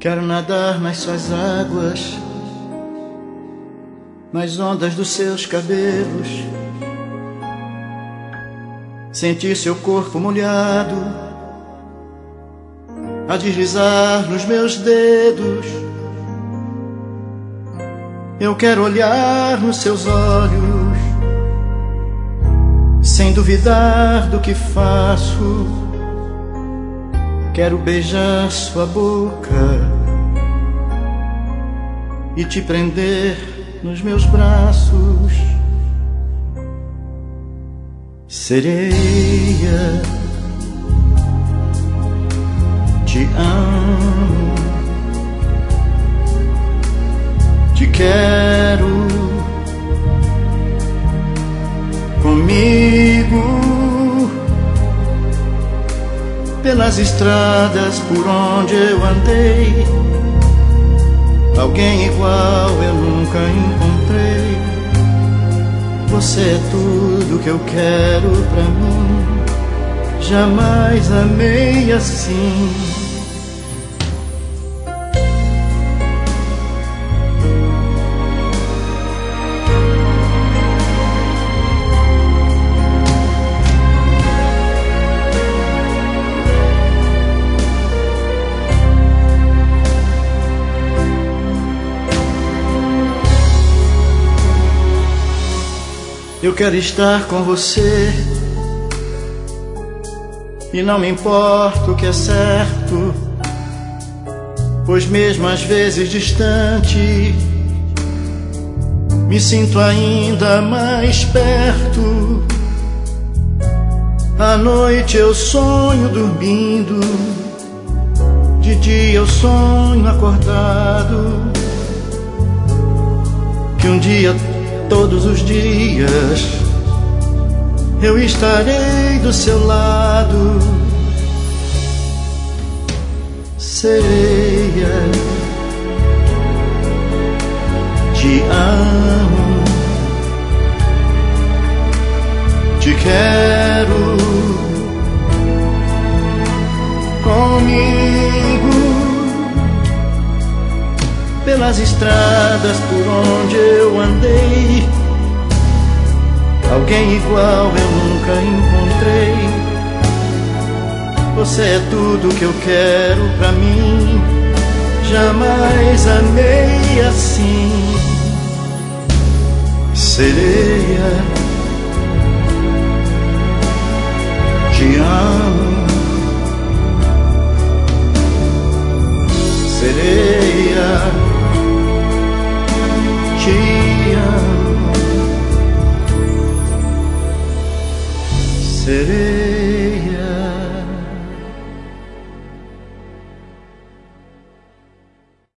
Quero nadar nas suas águas, nas ondas dos seus cabelos, sentir seu corpo molhado a deslizar nos meus dedos. Eu quero olhar nos seus olhos, sem duvidar do que faço. Quero beijar sua boca e te prender nos meus braços. Sereia, te amo, te quero comigo pelas estradas por onde eu andei. Alguém igual eu nunca encontrei. Você é tudo que eu quero pra mim. Jamais amei assim. Eu quero estar com você e não me importa o que é certo, pois mesmo às vezes distante me sinto ainda mais perto. À noite eu sonho dormindo, de dia eu sonho acordado, que um dia, todos os dias, eu estarei do seu lado. Sereia, te amo, te quero comigo pelas estradas por onde eu andei. Alguém igual eu nunca encontrei. Você é tudo que eu quero pra mim. Jamais amei assim. Sereia, te amo. Sereia, te amo. Sereia.